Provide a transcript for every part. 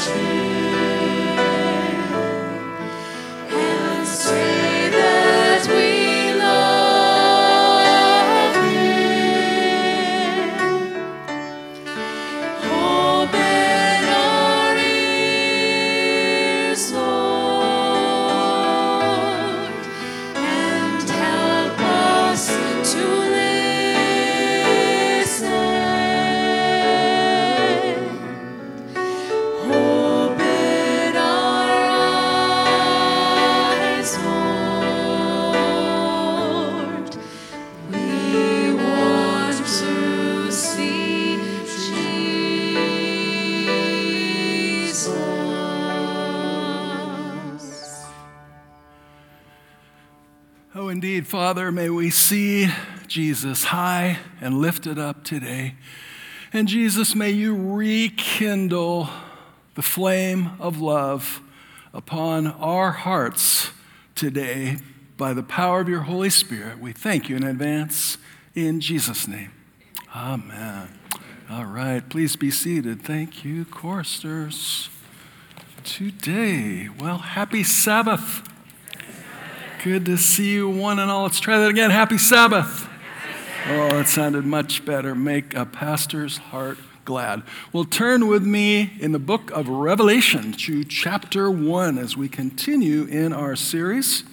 Indeed, Father, may we see Jesus high and lifted up today. And Jesus, may you rekindle the flame of love upon our hearts today by the power of your Holy Spirit. We thank you in advance in Jesus' name. Amen. All right, please be seated. Thank you, choristers. Today, well, happy Sabbath. Good to see you one and all. Let's try that again. Happy Sabbath. Oh, it sounded much better. Make a pastor's heart glad. Well, turn with me in the book of Revelation to chapter 1 as we continue in our series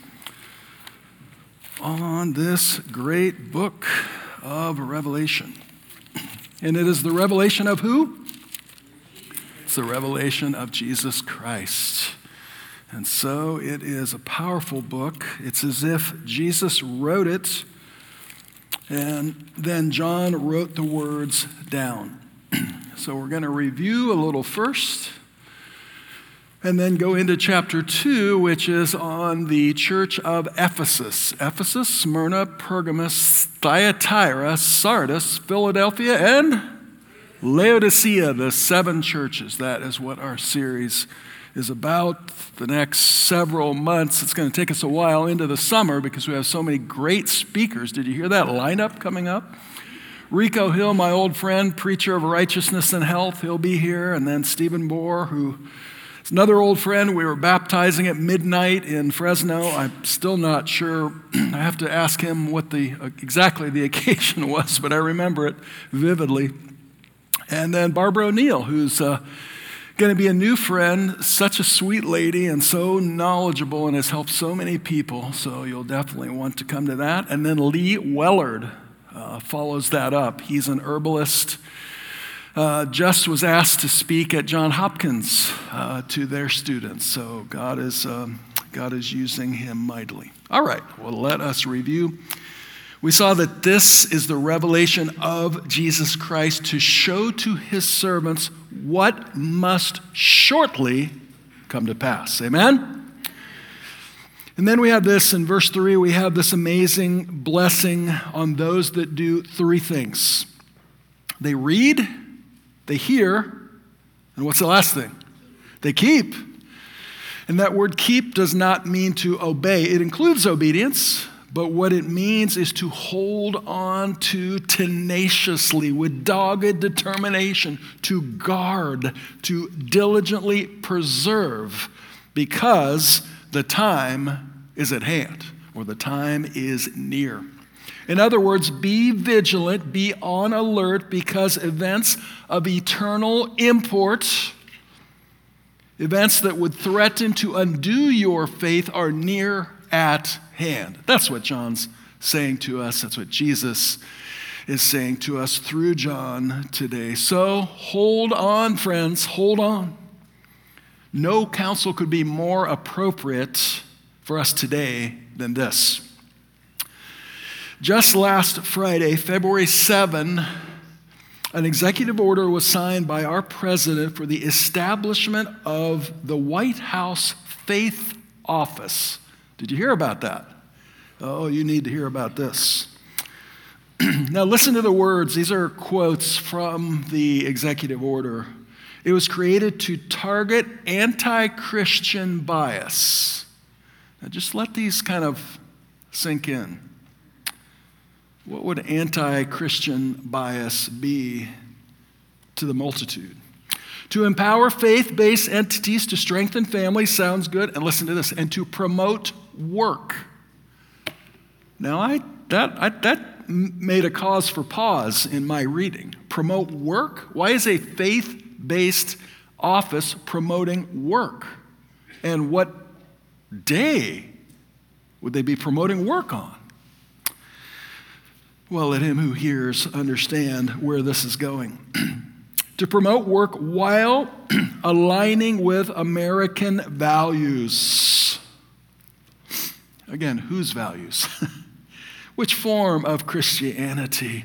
on this great book of Revelation. And it is the revelation of who? It's the revelation of Jesus Christ. And so it is a powerful book. It's as if Jesus wrote it, and then John wrote the words down. So we're going to review a little first, and then go into chapter 2, which is on the church of Ephesus. Ephesus, Smyrna, Pergamos, Thyatira, Sardis, Philadelphia, and Laodicea, the 7 churches. That is what our series is about the next several months. It's going to take us a while into the summer because we have so many great speakers. Did you hear that lineup coming up? Rico Hill, my old friend, preacher of righteousness and health, he'll be here. And then Stephen Bohr, who is another old friend. We were baptizing at midnight in Fresno. I'm still not sure. I have to ask him what exactly the occasion was, but I remember it vividly. And then Barbara O'Neill, who's going to be a new friend, such a sweet lady and so knowledgeable and has helped so many people, so you'll definitely want to come to that. And then Lee Wellard follows that up. He's an herbalist. Just was asked to speak at Johns Hopkins to their students, so God is using him mightily. All right, well, let us review. We saw that this is the revelation of Jesus Christ to show to his servants what must shortly come to pass. Amen? And then we have this, in verse 3, we have this amazing blessing on those that do 3 things. They read, they hear, and what's the last thing? They keep. And that word keep does not mean to obey. It includes obedience. But what it means is to hold on to tenaciously, with dogged determination, to guard, to diligently preserve, because the time is at hand, or the time is near. In other words, be vigilant, be on alert, because events of eternal import, events that would threaten to undo your faith, are near at hand. That's what John's saying to us. That's what Jesus is saying to us through John today. So hold on, friends, hold on. No counsel could be more appropriate for us today than this. Just last Friday, February 7, an executive order was signed by our president for the establishment of the White House Faith Office. Did you hear about that? Oh, you need to hear about this. Now listen to the words. These are quotes from the executive order. It was created to target anti-Christian bias. Now just let these kind of sink in. What would anti-Christian bias be to the multitude? To empower faith-based entities to strengthen families sounds good. And listen to this, and to promote work. Now, that made a cause for pause in my reading. Promote work? Why is a faith-based office promoting work? And what day would they be promoting work on? Well, let him who hears understand where this is going. To promote work while aligning with American values. Again, whose values? Which form of Christianity?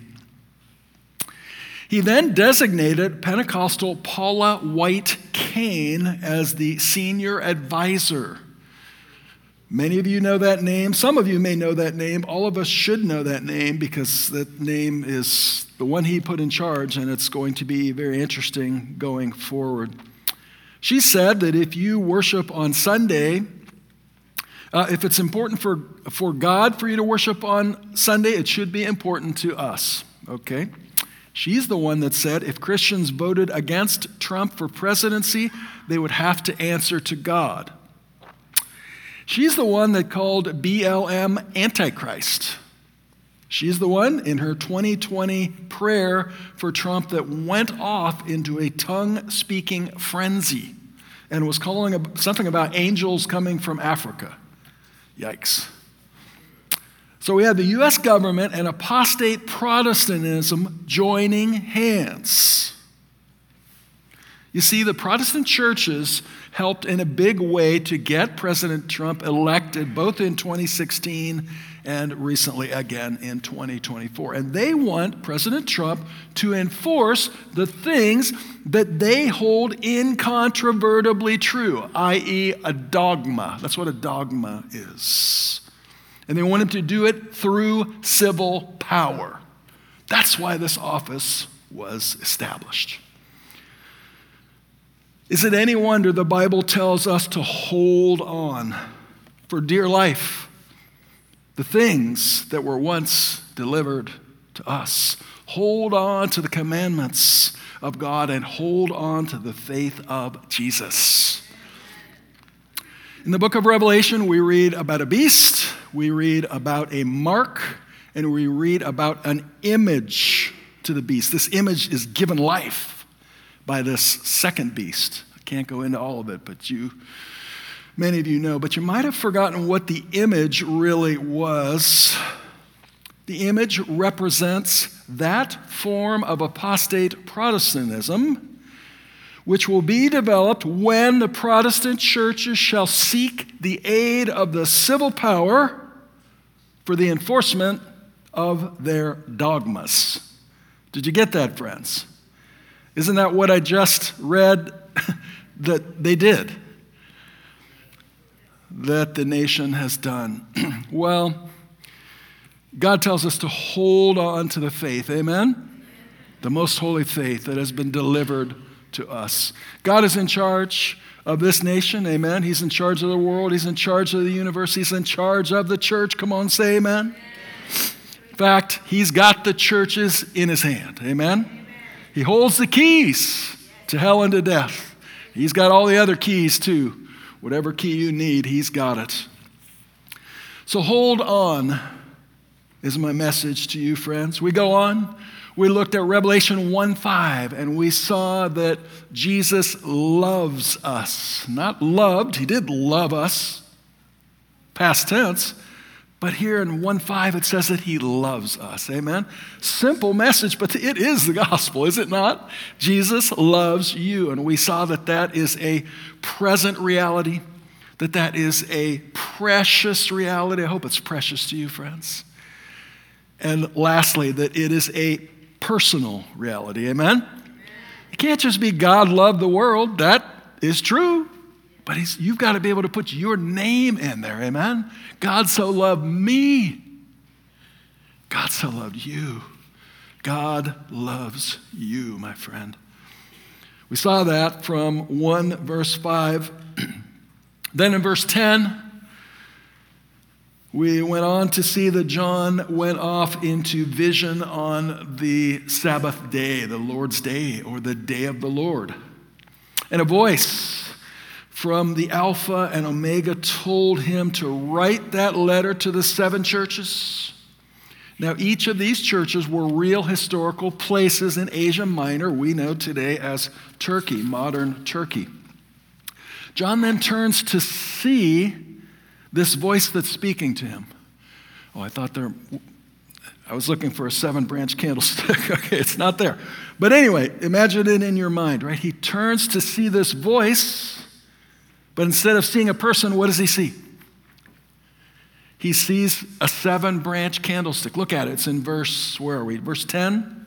He then designated Pentecostal Paula White Cain as the senior advisor. Many of you know that name. Some of you may know that name. All of us should know that name because that name is the one he put in charge, and it's going to be very interesting going forward. She said that if you worship on Sunday, if it's important for God for you to worship on Sunday, it should be important to us, okay? She's the one that said if Christians voted against Trump for presidency, they would have to answer to God. She's the one that called BLM Antichrist. She's the one in her 2020 prayer for Trump that went off into a tongue-speaking frenzy and was calling something about angels coming from Africa. Yikes. So we have the U.S. government and apostate Protestantism joining hands. You see, the Protestant churches helped in a big way to get President Trump elected both in 2016 and recently again in 2024. And they want President Trump to enforce the things that they hold incontrovertibly true, i.e. a dogma. That's what a dogma is. And they want him to do it through civil power. That's why this office was established. Is it any wonder the Bible tells us to hold on for dear life the things that were once delivered to us? Hold on to the commandments of God and hold on to the faith of Jesus. In the book of Revelation, we read about a beast, we read about a mark, and we read about an image to the beast. This image is given life by this second beast. I can't go into all of it, but many of you know. But you might have forgotten what the image really was. The image represents that form of apostate Protestantism which will be developed when the Protestant churches shall seek the aid of the civil power for the enforcement of their dogmas. Did you get that, friends? Isn't that what I just read that they did? That the nation has done. Well, God tells us to hold on to the faith, amen? The most holy faith that has been delivered to us. God is in charge of this nation, amen? He's in charge of the world. He's in charge of the universe. He's in charge of the church. Come on, say amen. In fact, he's got the churches in his hand, amen? He holds the keys to hell and to death. He's got all the other keys too. Whatever key you need, he's got it. So hold on is my message to you, friends. We go on. We looked at Revelation 1:5, and we saw that Jesus loves us. Not loved, he did love us, past tense, but here in 1:5 it says that he loves us, amen? Simple message, but it is the gospel, is it not? Jesus loves you, and we saw that that is a present reality, that is a precious reality. I hope it's precious to you, friends. And lastly, that it is a personal reality, amen? It can't just be God loved the world. That is true. But you've got to be able to put your name in there, amen? God so loved me. God so loved you. God loves you, my friend. We saw that from 1 verse 5. Then in verse 10, we went on to see that John went off into vision on the Sabbath day, the Lord's day, or the day of the Lord. And a voice from the Alpha and Omega told him to write that letter to the 7 churches. Now, each of these churches were real historical places in Asia Minor, we know today as Turkey, modern Turkey. John then turns to see this voice that's speaking to him. Oh, I was looking for a 7-branch candlestick. Okay, it's not there. But anyway, imagine it in your mind, right? He turns to see this voice, but instead of seeing a person, what does he see? He sees a 7-branch candlestick. Look at it. It's in where are we? Verse 10.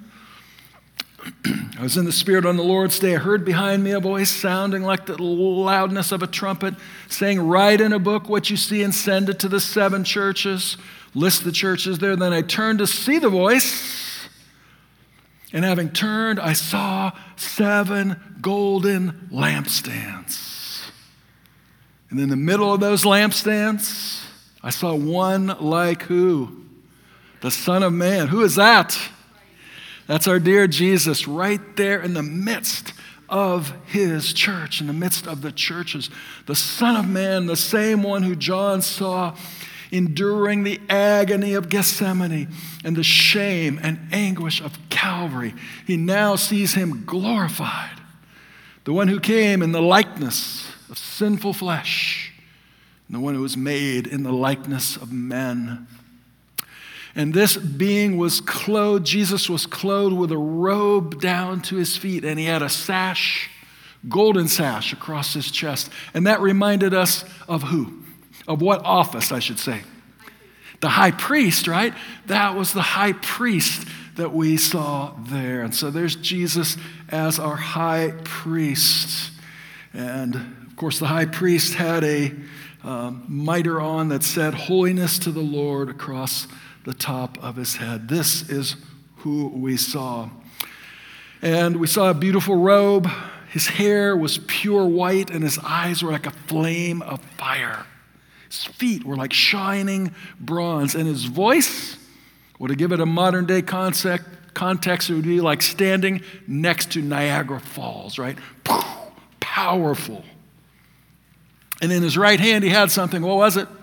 I was in the Spirit on the Lord's day. I heard behind me a voice sounding like the loudness of a trumpet, saying, write in a book what you see and send it to the 7 churches. List the churches there. Then I turned to see the voice. And having turned, I saw 7 golden lampstands. And in the middle of those lampstands, I saw one like who? The Son of Man. Who is that? That's our dear Jesus right there in the midst of his church, in the midst of the churches. The Son of Man, the same one who John saw enduring the agony of Gethsemane and the shame and anguish of Calvary. He now sees him glorified. The one who came in the likeness of sinful flesh, and the one who was made in the likeness of men. And this being was clothed, Jesus was clothed with a robe down to his feet, and he had a sash, golden sash across his chest. And that reminded us of who? Of what office, I should say? The high priest, right? That was the high priest that we saw there. And so there's Jesus as our high priest. And of course, the high priest had a mitre on that said, holiness to the Lord, across the top of his head. This is who we saw. And we saw a beautiful robe. His hair was pure white, and his eyes were like a flame of fire. His feet were like shining bronze, and his voice, well, to give it a modern day context, it would be like standing next to Niagara Falls, right? Powerful. And in his right hand, he had something. What was it?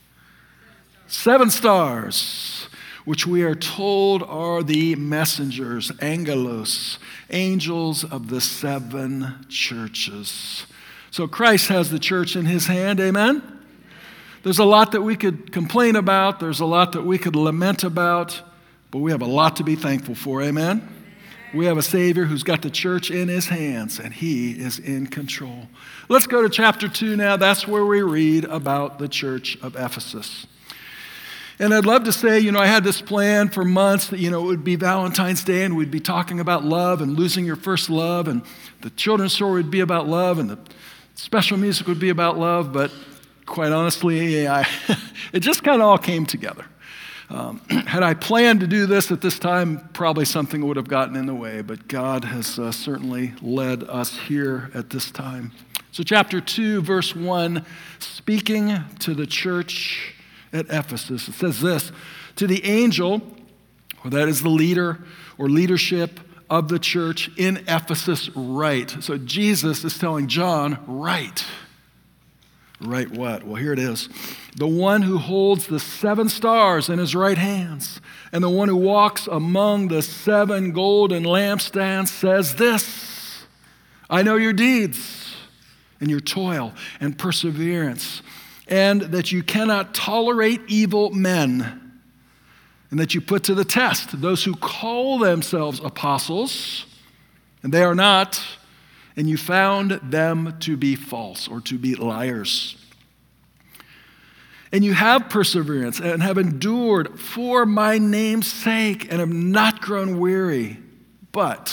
7 stars, which we are told are the messengers, angelos, angels of the 7 churches. So Christ has the church in his hand, amen? There's a lot that we could complain about. There's a lot that we could lament about, but we have a lot to be thankful for, amen? We have a Savior who's got the church in his hands, and he is in control. Let's go to chapter 2 now. That's where we read about the church of Ephesus. And I'd love to say, I had this plan for months that, it would be Valentine's Day and we'd be talking about love and losing your first love, and the children's story would be about love, and the special music would be about love, but quite honestly, it just kind of all came together. Had I planned to do this at this time, probably something would have gotten in the way, but God has certainly led us here at this time. So chapter 2, verse 1, speaking to the church at Ephesus, it says this, to the angel, or that is the leader or leadership of the church in Ephesus, write. So Jesus is telling John, write. Write what? Well, here it is. The one who holds the 7 stars in his right hands and the one who walks among the 7 golden lampstands says this, I know your deeds and your toil and perseverance, and that you cannot tolerate evil men, and that you put to the test those who call themselves apostles, and they are not, and you found them to be false or to be liars. And you have perseverance and have endured for my name's sake and have not grown weary. But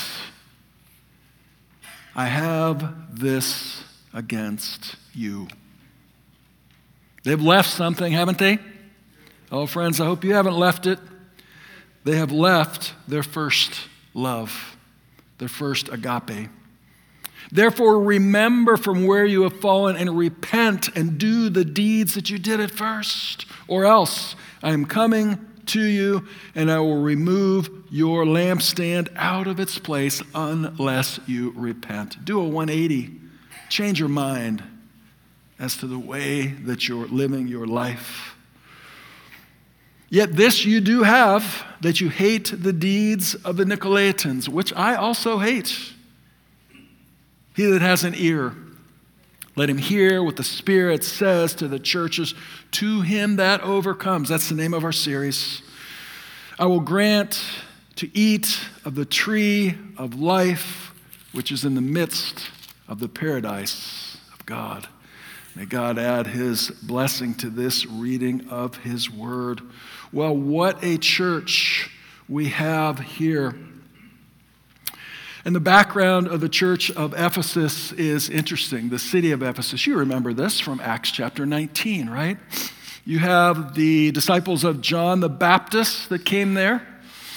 I have this against you. They've left something, haven't they? Oh, friends, I hope you haven't left it. They have left their first love, their first agape. Therefore, remember from where you have fallen and repent and do the deeds that you did at first, or else I am coming to you and I will remove your lampstand out of its place unless you repent. Do a 180 change your mind as to the way that you're living your life. Yet this you do have, that you hate the deeds of the Nicolaitans, which I also hate. He that has an ear, let him hear what the Spirit says to the churches. To him that overcomes, that's the name of our series, I will grant to eat of the tree of life, which is in the midst of the paradise of God. May God add his blessing to this reading of his word. Well, what a church we have here. And the background of the church of Ephesus is interesting. The city of Ephesus, you remember this from Acts chapter 19, right? You have the disciples of John the Baptist that came there,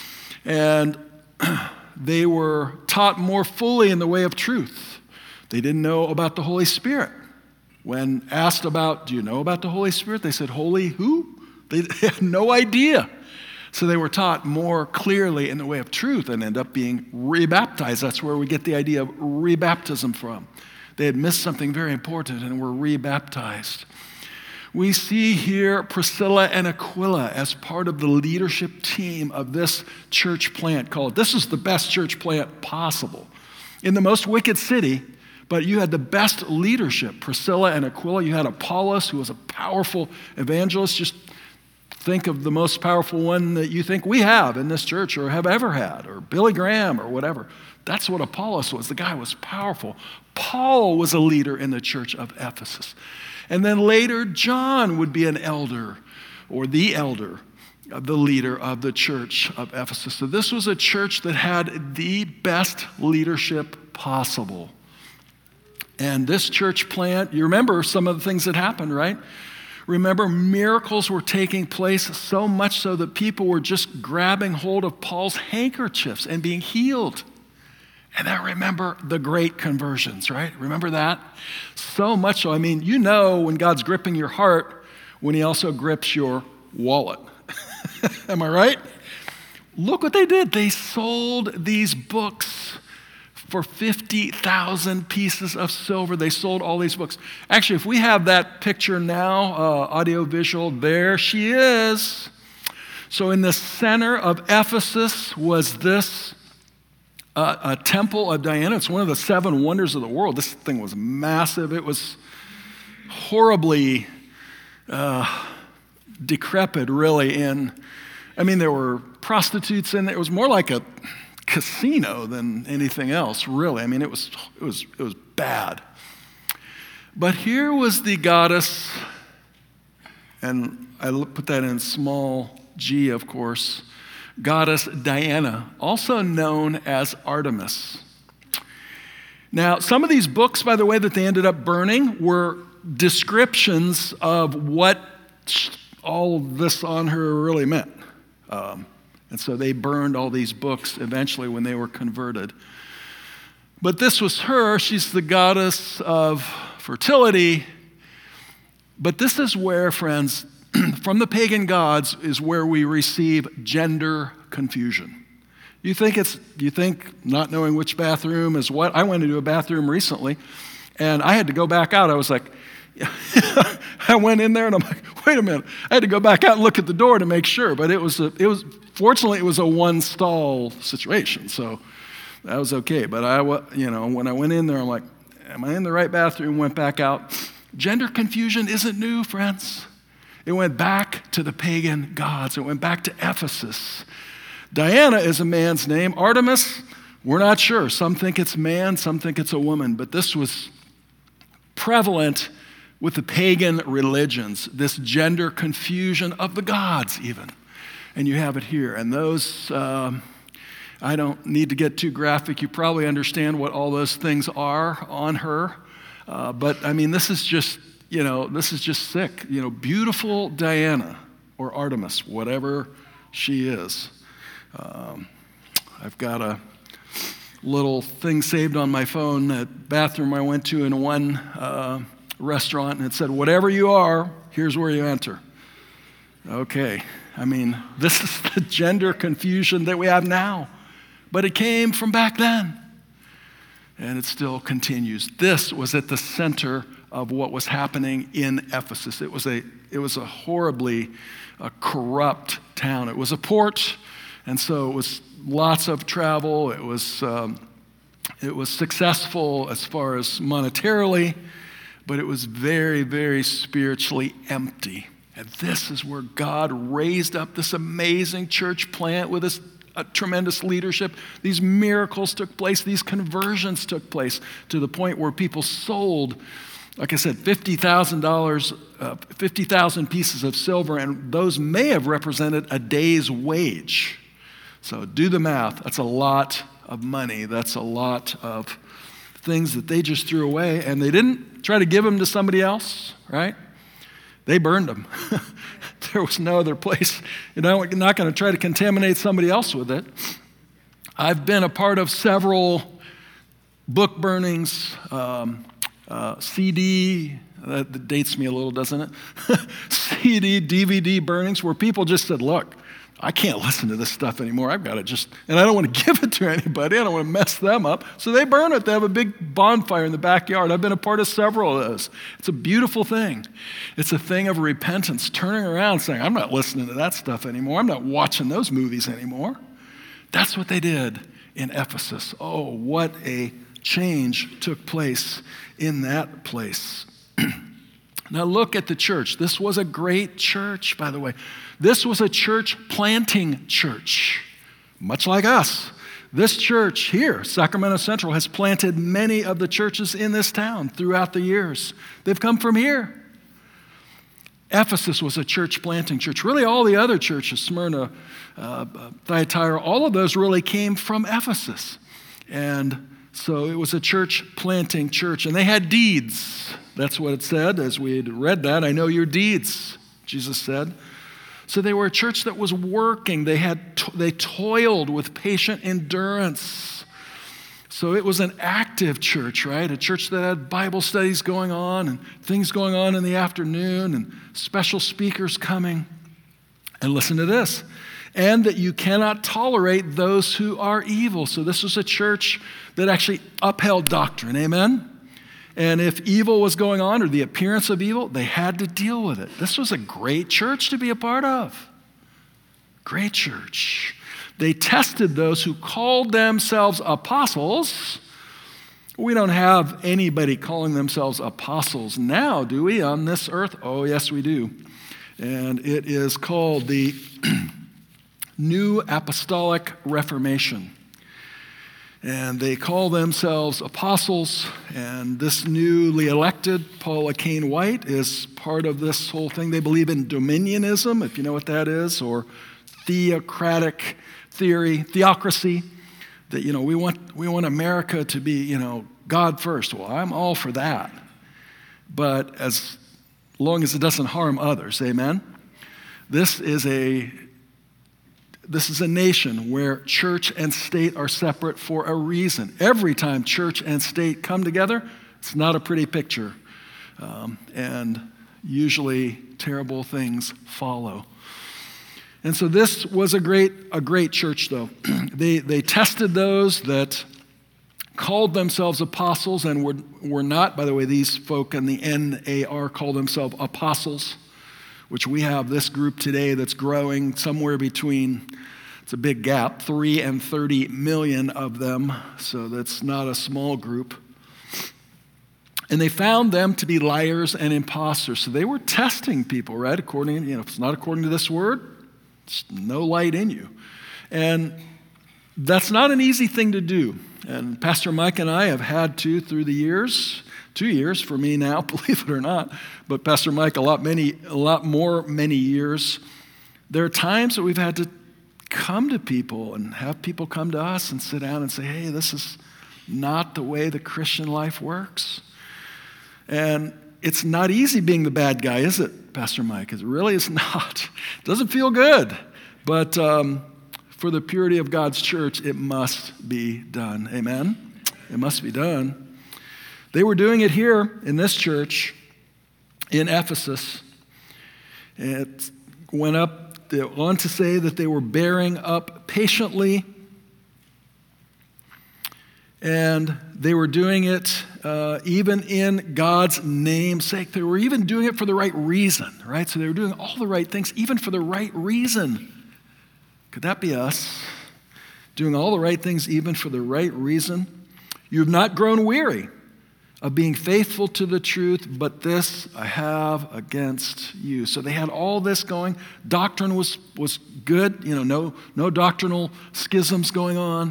and they were taught more fully in the way of truth. They didn't know about the Holy Spirit. When asked about, do you know about the Holy Spirit? They said, Holy who? They had no idea. So they were taught more clearly in the way of truth and end up being rebaptized. That's where we get the idea of rebaptism from. They had missed something very important and were rebaptized. We see here Priscilla and Aquila as part of the leadership team of this church plant called, this is the best church plant possible. In the most wicked city, but you had the best leadership. Priscilla and Aquila, you had Apollos, who was a powerful evangelist. Just think of the most powerful one that you think we have in this church or have ever had, or Billy Graham or whatever. That's what Apollos was. The guy was powerful. Paul was a leader in the church of Ephesus. And then later, John would be an elder, or the elder, the leader of the church of Ephesus. So this was a church that had the best leadership possible. And this church plant, you remember some of the things that happened, right? Remember, miracles were taking place, so much so that people were just grabbing hold of Paul's handkerchiefs and being healed. And then remember the great conversions, right? Remember that? So much so. I mean, you know when God's gripping your heart, when he also grips your wallet. Am I right? Look what they did. They sold these books for 50,000 pieces of silver. They sold all these books. Actually, if we have that picture now, audio visual, there she is. So in the center of Ephesus was this a temple of Diana. It's one of the 7 wonders of the world. This thing was massive. It was horribly decrepit, really. There were prostitutes in there. It was more like a casino than anything else, really. It was bad. But here was the goddess, and I put that in small g, of course, goddess Diana, also known as Artemis. Now, some of these books, by the way, that they ended up burning were descriptions of what all this on her really meant. And so they burned all these books eventually when they were converted. But this was her. She's the goddess of fertility. But this is where, friends, from the pagan gods is where we receive gender confusion. You think not knowing which bathroom is what? I went into a bathroom recently, and I had to go back out. I was like, I went in there, and I'm like, wait a minute. I had to go back out and look at the door to make sure. But fortunately, it was a one-stall situation, so that was okay. But when I went in there, I'm like, am I in the right bathroom? Went back out. Gender confusion isn't new, friends. It went back to the pagan gods. It went back to Ephesus. Diana is a man's name. Artemis, we're not sure. Some think it's man, some think it's a woman. But this was prevalent with the pagan religions, this gender confusion of the gods even. And you have it here. And those, I don't need to get too graphic. You probably understand what all those things are on her. But this is just, this is just sick. Beautiful Diana or Artemis, whatever she is. I've got a little thing saved on my phone, that bathroom I went to in one restaurant, and it said, whatever you are, here's where you enter. Okay, this is the gender confusion that we have now, but it came from back then. and it still continues. This was at the center of what was happening in Ephesus. It was a horribly corrupt town. It was a port, and so it was lots of travel. It was successful as far as monetarily, but it was very, very spiritually empty. And this is where God raised up this amazing church plant with this tremendous leadership. These miracles took place. These conversions took place to the point where people sold, like I said, $50,000, 50,000 pieces of silver, and those may have represented a day's wage. So do the math. That's a lot of money. That's a lot of things that they just threw away, and they didn't try to give them to somebody else, right? They burned them. There was no other place. You're not going to try to contaminate somebody else with it. I've been a part of several book burnings, CD, that dates me a little, doesn't it? CD, DVD burnings where people just said, look, I can't listen to this stuff anymore. I've got to and I don't want to give it to anybody. I don't want to mess them up. So they burn it. They have a big bonfire in the backyard. I've been a part of several of those. It's a beautiful thing. It's a thing of repentance, turning around saying, I'm not listening to that stuff anymore. I'm not watching those movies anymore. That's what they did in Ephesus. Oh, what a change took place in that place. Now look at the church. This was a great church, by the way. This was a church planting church, much like us. This church here, Sacramento Central, has planted many of the churches in this town throughout the years. They've come from here. Ephesus was a church planting church. Really, all the other churches, Smyrna, Thyatira, all of those really came from Ephesus. And so it was a church planting church. And they had deeds. That's what it said as we had read that. I know your deeds, Jesus said. So they were a church that was working. They toiled with patient endurance. So it was an active church, right? A church that had Bible studies going on and things going on in the afternoon and special speakers coming. And listen to this. And that you cannot tolerate those who are evil. So this was a church that actually upheld doctrine. Amen? And if evil was going on or the appearance of evil, they had to deal with it. This was a great church to be a part of. Great church. They tested those who called themselves apostles. We don't have anybody calling themselves apostles now, do we, on this earth? Oh, yes, we do. And it is called the New Apostolic Reformation. And they call themselves apostles, and this newly elected Paula Cain White is part of this whole thing. They believe in dominionism, if you know what that is, or theocratic theocracy, that, we want America to be, God first. Well, I'm all for that, but as long as it doesn't harm others, amen? This is a nation where church and state are separate for a reason. Every time church and state come together, it's not a pretty picture. And usually terrible things follow. And so this was a great church, though. They tested those that called themselves apostles and were not. By the way, these folk in the NAR call themselves apostles, which we have this group today that's growing somewhere between, it's a big gap, 3 and 30 million of them. So that's not a small group. And they found them to be liars and imposters. So they were testing people, right? According, if it's not according to this word, it's no light in you. And that's not an easy thing to do. And Pastor Mike and I have had to through the years, 2 years for me now, believe it or not, but Pastor Mike a lot more years. There are times that we've had to come to people and have people come to us and sit down and say, hey, this is not the way the Christian life works. And it's not easy being the bad guy, is it, Pastor Mike? It really is not. It doesn't feel good. But for the purity of God's church, it must be done. Amen? It must be done. They were doing it here in this church in Ephesus. It went on to say that they were bearing up patiently And they were doing it even in God's name's sake. They were even doing it for the right reason, right? So they were doing all the right things, even for the right reason. Could that be us? Doing all the right things, even for the right reason? You've not grown weary of being faithful to the truth, but this I have against you. So they had all this going. Doctrine was good, no doctrinal schisms going on.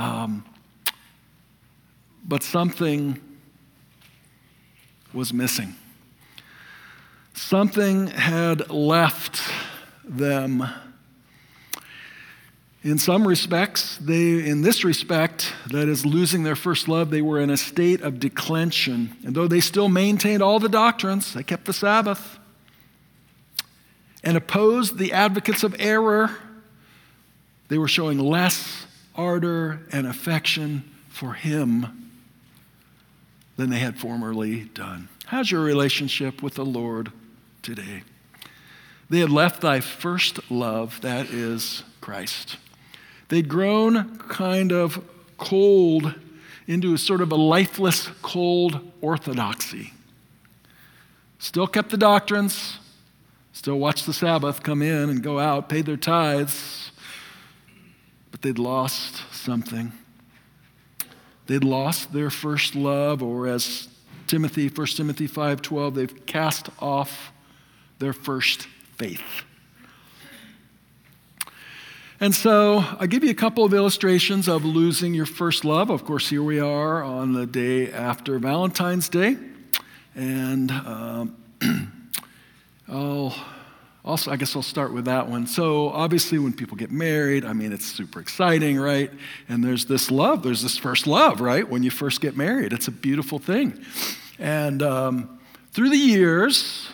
But something was missing. Something had left them. In some respects, in this respect, that is losing their first love, they were in a state of declension. And though they still maintained all the doctrines, they kept the Sabbath and opposed the advocates of error, they were showing less ardor and affection for him than they had formerly done. How's your relationship with the Lord today? They had left thy first love, that is Christ. They'd grown kind of cold into a sort of a lifeless, cold orthodoxy. Still kept the doctrines, still watched the Sabbath come in and go out, paid their tithes, but they'd lost something. They'd lost their first love, or as 1 Timothy 5:12, they've cast off their first faith. And so I give you a couple of illustrations of losing your first love. Of course, here we are on the day after Valentine's Day. And I guess I'll start with that one. So obviously when people get married, it's super exciting, right? And there's this love, there's this first love, right? When you first get married, it's a beautiful thing. And through the years,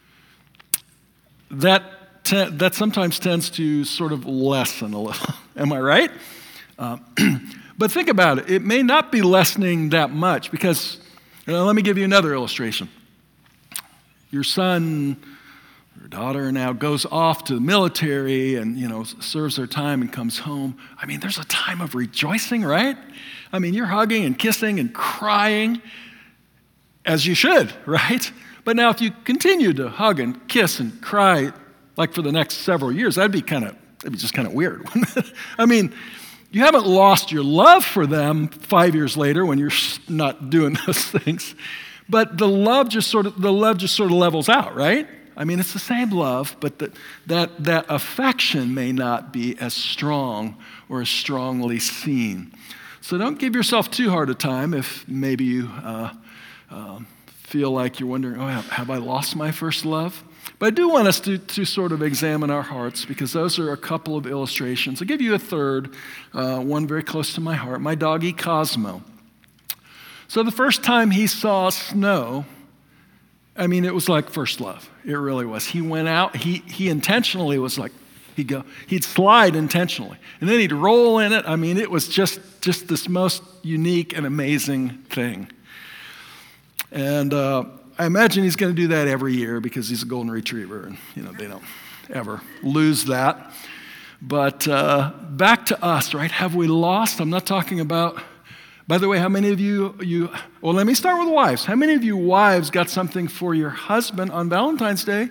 that sometimes tends to sort of lessen a little. Am I right? But think about it. It may not be lessening that much because, let me give you another illustration. Your son or daughter now goes off to the military and, serves their time and comes home. There's a time of rejoicing, right? You're hugging and kissing and crying as you should, right? But now if you continue to hug and kiss and cry like for the next several years, that'd be just kind of weird. You haven't lost your love for them 5 years later when you're not doing those things, but the love just sort of levels out, right? It's the same love, but that affection may not be as strong or as strongly seen. So don't give yourself too hard a time if maybe you feel like you're wondering, have I lost my first love? But I do want us to sort of examine our hearts because those are a couple of illustrations. I'll give you a third, one very close to my heart, my doggy Cosmo. So the first time he saw snow, it was like first love. It really was. He went out, he intentionally was like, he'd slide intentionally. And then he'd roll in it. It was just this most unique and amazing thing. And I imagine he's going to do that every year because he's a golden retriever and, they don't ever lose that. But back to us, right? Have we lost? I'm not talking about, by the way, how many of you, well, let me start with wives. How many of you wives got something for your husband on Valentine's Day?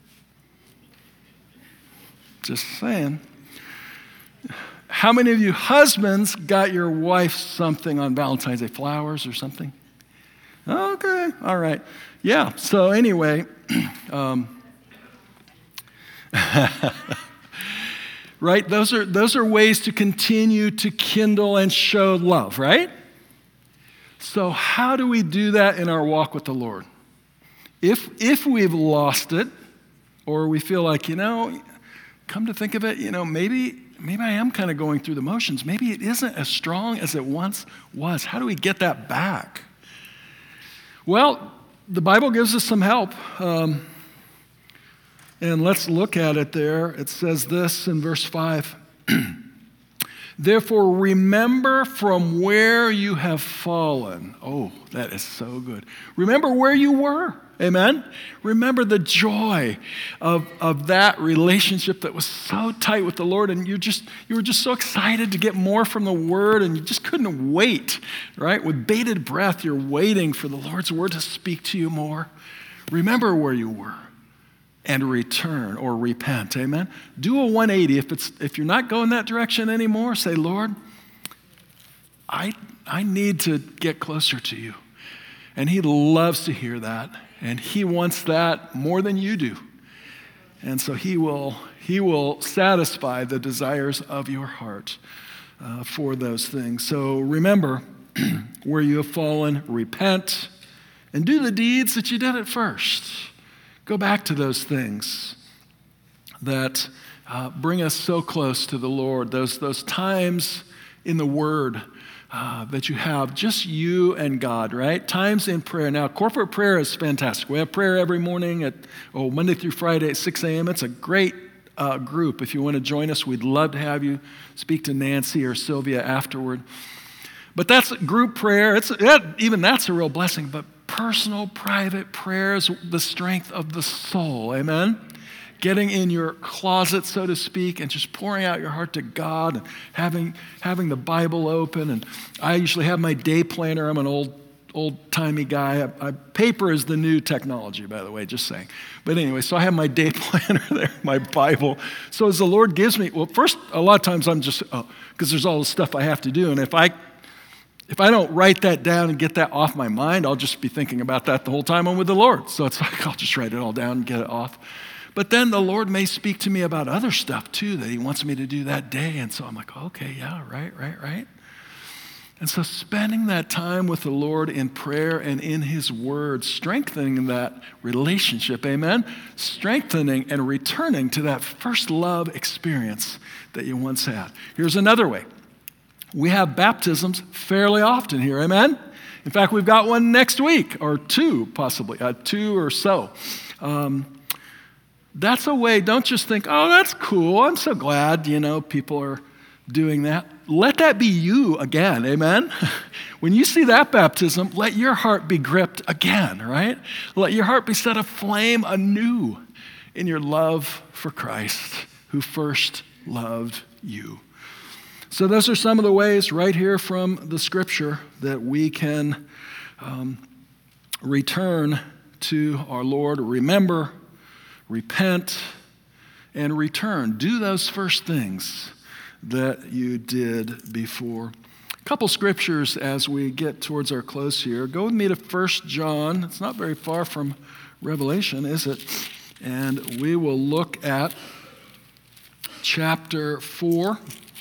Just saying. How many of you husbands got your wife something on Valentine's Day? Flowers or something? Okay, all right. Yeah, so anyway, right? Those are ways to continue to kindle and show love, right? So how do we do that in our walk with the Lord? If we've lost it, or we feel like, come to think of it, maybe I am kind of going through the motions. Maybe it isn't as strong as it once was. How do we get that back? Well, the Bible gives us some help. And let's look at it there. It says this in verse 5. Therefore, remember from where you have fallen. Oh, that is so good. Remember where you were. Amen? Remember the joy of that relationship that was so tight with the Lord, and you were just so excited to get more from the Word, and you just couldn't wait, right? With bated breath, you're waiting for the Lord's Word to speak to you more. Remember where you were and return or repent. Amen? Do a 180. If you're not going that direction anymore, say, Lord, I need to get closer to you. And He loves to hear that. And He wants that more than you do. And so He will satisfy the desires of your heart for those things. So remember where you have fallen, repent, and do the deeds that you did at first. Go back to those things that bring us so close to the Lord, those times in the Word that you have, just you and God, right? Times in prayer. Now, corporate prayer is fantastic. We have prayer every morning Monday through Friday at 6 a.m. It's a great group. If you want to join us, we'd love to have you. Speak to Nancy or Sylvia afterward. But that's group prayer. Even that's a real blessing. But personal, private prayer is the strength of the soul. Amen? Getting in your closet, so to speak, and just pouring out your heart to God, and having the Bible open. And I usually have my day planner. I'm an old-timey guy. Paper is the new technology, by the way, just saying. But anyway, so I have my day planner there, my Bible. So as the Lord gives me, well, first, a lot of times I'm just, because there's all the stuff I have to do. And if I don't write that down and get that off my mind, I'll just be thinking about that the whole time I'm with the Lord. So it's like I'll just write it all down and get it off. But then the Lord may speak to me about other stuff too that He wants me to do that day. And so I'm like, okay, yeah, right. And so spending that time with the Lord in prayer and in His Word, strengthening that relationship, amen? Strengthening and returning to that first love experience that you once had. Here's another way. We have baptisms fairly often here, amen? In fact, we've got one next week, or two possibly, two or so. That's a way, don't just think, oh, that's cool, I'm so glad, people are doing that. Let that be you again, amen? When you see that baptism, let your heart be gripped again, right? Let your heart be set aflame anew in your love for Christ, who first loved you. So those are some of the ways right here from the Scripture that we can return to our Lord, remember, repent, and return. Do those first things that you did before. A couple scriptures as we get towards our close here. Go with me to 1 John. It's not very far from Revelation, is it? And we will look at chapter 4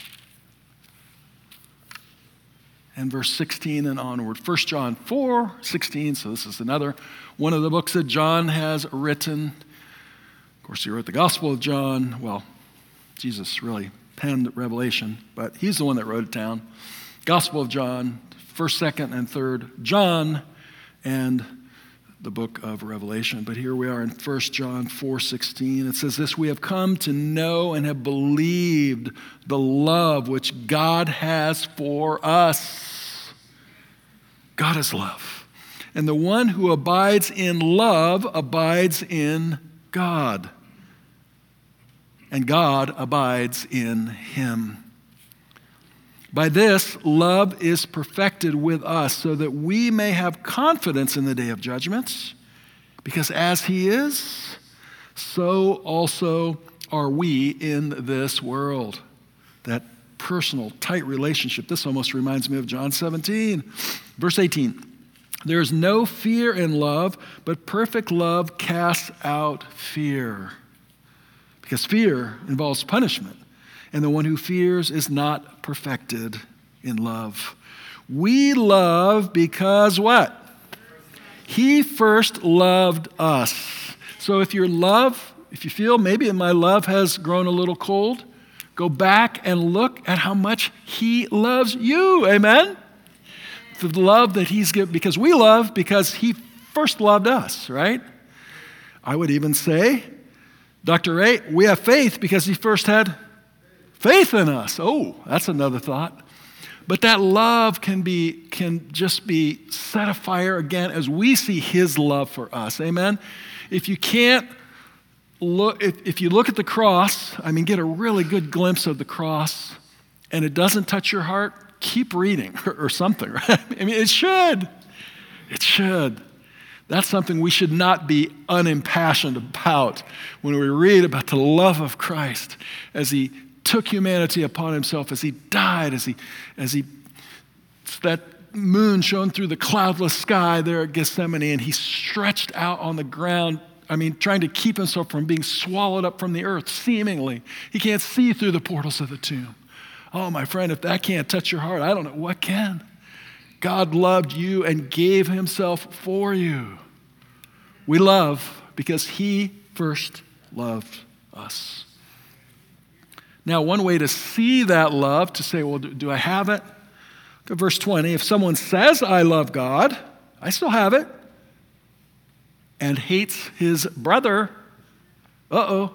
and verse 16 and onward. 1 John 4:16, so this is another one of the books that John has written. Of course, he wrote the Gospel of John. Well, Jesus really penned Revelation, but he's the one that wrote it down. Gospel of John, 1st, 2nd, and 3rd John, and the book of Revelation. But here we are in 1 John 4:16. It says this, "We have come to know and have believed the love which God has for us." God is love. And the one who abides in love abides in God, and God abides in him. By this, love is perfected with us, so that we may have confidence in the day of judgment, because as he is, so also are we in this world. That personal, tight relationship. This almost reminds me of John 17, verse 18. "There is no fear in love, but perfect love casts out fear." Because fear involves punishment, and the one who fears is not perfected in love. We love because what? He first loved us. So if you feel maybe my love has grown a little cold, go back and look at how much he loves you. Amen? The love that he's given, because we love because he first loved us, right? I would even say, Dr. Ray, we have faith because he first had faith in us. Oh, that's another thought. But that love can just be set afire again as we see his love for us. Amen? If you can't look, if you look at the cross, get a really good glimpse of the cross, and it doesn't touch your heart, keep reading or something, right? It should. It should. That's something we should not be unimpassioned about when we read about the love of Christ as he took humanity upon himself, as he died, as that moon shone through the cloudless sky there at Gethsemane, and he stretched out on the ground, trying to keep himself from being swallowed up from the earth, seemingly. He can't see through the portals of the tomb. Oh, my friend, if that can't touch your heart, I don't know what can. God loved you and gave himself for you. We love because he first loved us. Now, one way to see that love, to say, well, do I have it? Look at verse 20. If someone says, I love God, I still have it, and hates his brother, uh-oh.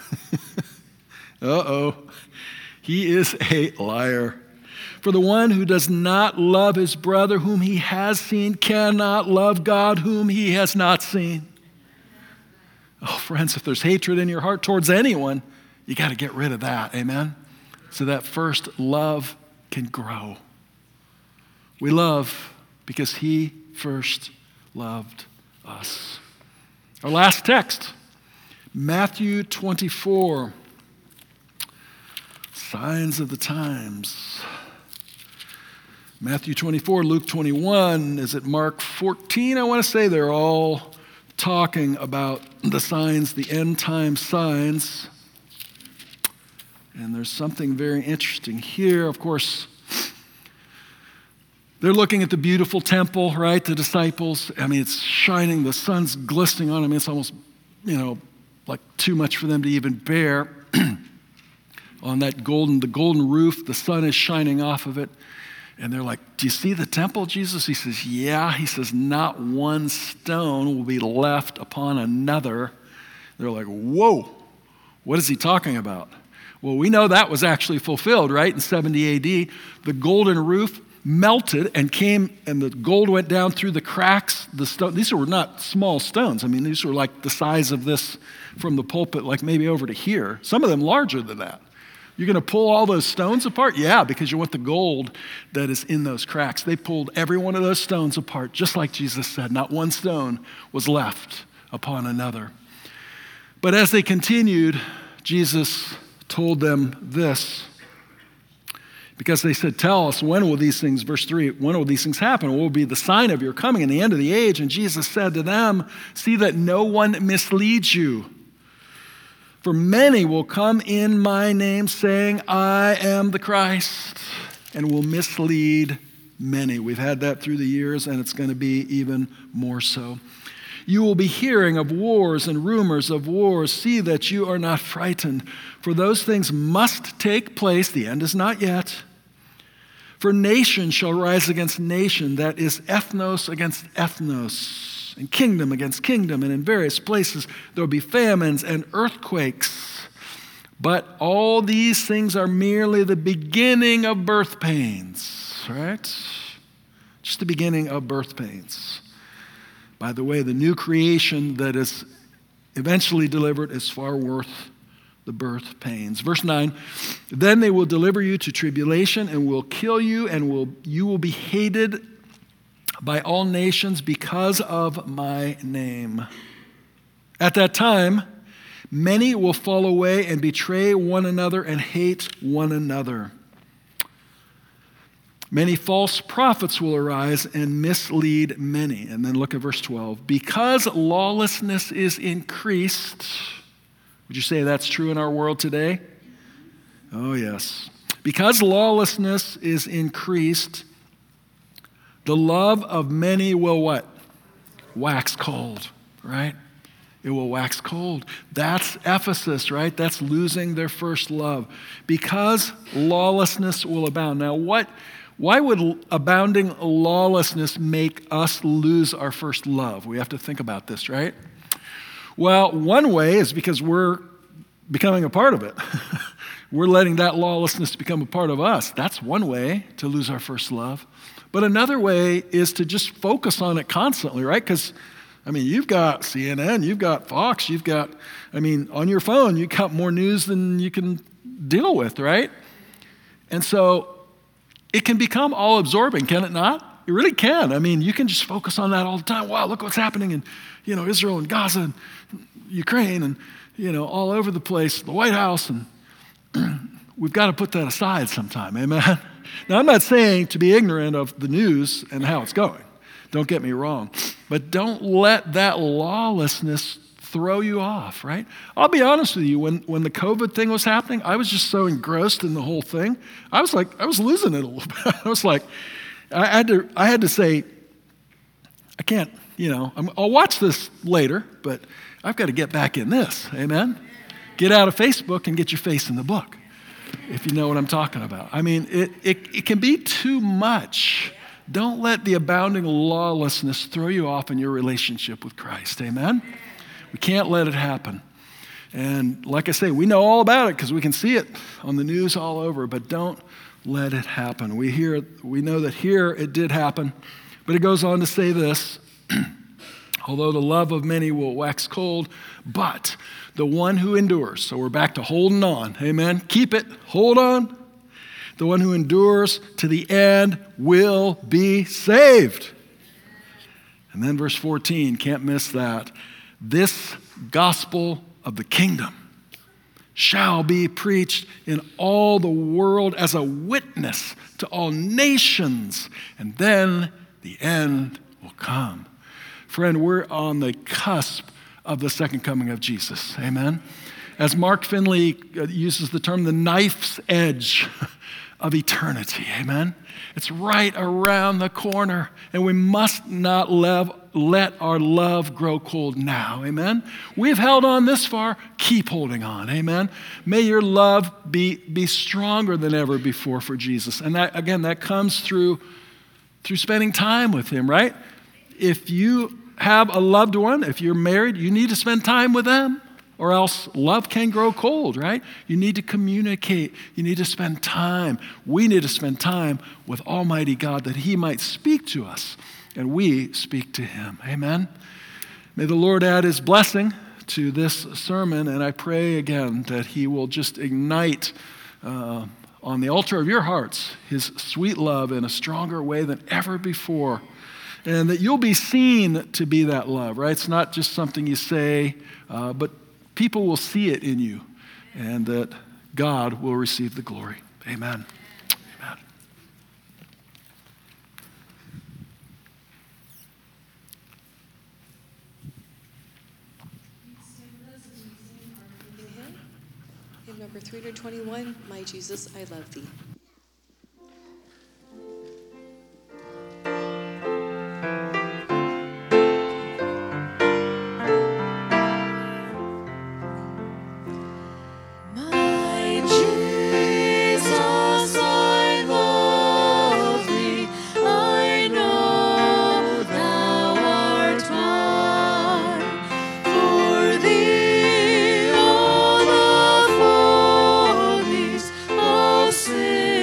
Uh-oh. He is a liar. For the one who does not love his brother whom he has seen cannot love God whom he has not seen. Oh, friends, if there's hatred in your heart towards anyone, you got to get rid of that, amen? So that first love can grow. We love because he first loved us. Our last text, Matthew 24, signs of the times. Matthew 24, Luke 21, is it Mark 14? I want to say they're all talking about the signs, the end time signs. And there's something very interesting here. Of course, they're looking at the beautiful temple, right? The disciples. It's shining. The sun's glistening on them. It's almost, like too much for them to even bear. On the golden roof, the sun is shining off of it. And they're like, do you see the temple, Jesus? He says, yeah. He says, not one stone will be left upon another. They're like, whoa, what is he talking about? Well, we know that was actually fulfilled, right? In 70 AD, the golden roof melted and the gold went down through the cracks. These were not small stones. These were like the size of this from the pulpit, like maybe over to here. Some of them larger than that. You're going to pull all those stones apart? Yeah, because you want the gold that is in those cracks. They pulled every one of those stones apart, just like Jesus said. Not one stone was left upon another. But as they continued, Jesus told them this, because they said, tell us, when will these things, verse 3, when will these things happen? What will be the sign of your coming and the end of the age? And Jesus said to them, see that no one misleads you. For many will come in my name saying, I am the Christ, and will mislead many. We've had that through the years, and it's going to be even more so. You will be hearing of wars and rumors of wars. See that you are not frightened, for those things must take place. The end is not yet. For nation shall rise against nation, that is ethnos against ethnos, and kingdom against kingdom, and in various places there will be famines and earthquakes. But all these things are merely the beginning of birth pains, right? Just the beginning of birth pains. By the way, the new creation that is eventually delivered is far worth the birth pains. Verse 9, then they will deliver you to tribulation and will kill you, and you will be hated by all nations because of my name. At that time, many will fall away and betray one another and hate one another. Many false prophets will arise and mislead many. And then look at verse 12. Because lawlessness is increased. Would you say that's true in our world today? Oh, yes. Because lawlessness is increased, the love of many will what? Wax cold, right? It will wax cold. That's Ephesus, right? That's losing their first love. Because lawlessness will abound. Now, why would abounding lawlessness make us lose our first love? We have to think about this, right? Well, one way is because we're becoming a part of it. we're letting that lawlessness become a part of us. That's one way to lose our first love. But another way is to just focus on it constantly, right? Because, you've got CNN, you've got Fox, on your phone, you've got more news than you can deal with, right? And so it can become all absorbing, can it not? It really can. You can just focus on that all the time. Wow, look what's happening in, Israel and Gaza and Ukraine and, all over the place, the White House, and we've got to put that aside sometime, amen? Now, I'm not saying to be ignorant of the news and how it's going. Don't get me wrong. But don't let that lawlessness throw you off, right? I'll be honest with you, when the COVID thing was happening, I was just so engrossed in the whole thing. I was losing it a little bit. I was like, I had to say, I can't, I'll watch this later, but I've got to get back in this, amen? Get out of Facebook and get your face in the book, if you know what I'm talking about. It can be too much. Don't let the abounding lawlessness throw you off in your relationship with Christ, amen? We can't let it happen. And like I say, we know all about it because we can see it on the news all over, but don't let it happen. We know that here it did happen, but it goes on to say this, although the love of many will wax cold, but the one who endures, so we're back to holding on, amen? Keep it, hold on. The one who endures to the end will be saved. And then verse 14, can't miss that. This gospel of the kingdom shall be preached in all the world as a witness to all nations, and then the end will come. Friend, we're on the cusp of the second coming of Jesus, amen? As Mark Finley uses the term, the knife's edge of eternity, amen? It's right around the corner, and we must not let our love grow cold now, amen? We've held on this far, keep holding on, amen? May your love be stronger than ever before for Jesus. And that comes through spending time with him, right? If you have a loved one, if you're married, you need to spend time with them, or else love can grow cold, right? You need to communicate. You need to spend time. We need to spend time with Almighty God that he might speak to us, and we speak to him. Amen? May the Lord add his blessing to this sermon, and I pray again that he will just ignite on the altar of your hearts his sweet love in a stronger way than ever before, and that you'll be seen to be that love, right? It's not just something you say, but people will see it in you, and that God will receive the glory. Amen. Amen. Hymn number 321, My Jesus, I Love Thee. Sin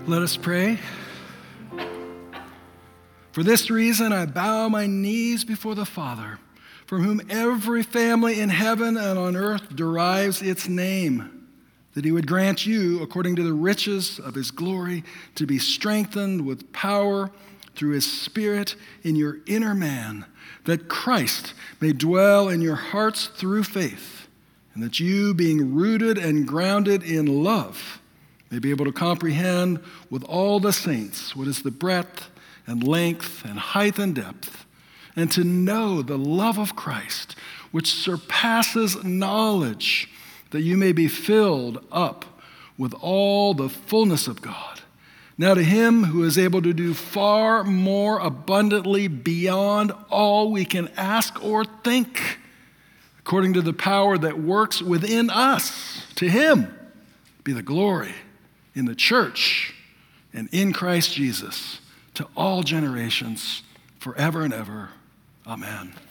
Let us pray. For this reason, I bow my knees before the Father, from whom every family in heaven and on earth derives its name, that he would grant you, according to the riches of his glory, to be strengthened with power through his Spirit in your inner man, that Christ may dwell in your hearts through faith, and that you, being rooted and grounded in love, may be able to comprehend with all the saints what is the breadth and length and height and depth, and to know the love of Christ, which surpasses knowledge, that you may be filled up with all the fullness of God. Now to him who is able to do far more abundantly beyond all we can ask or think, according to the power that works within us, to him be the glory in the church and in Christ Jesus to all generations, forever and ever. Amen.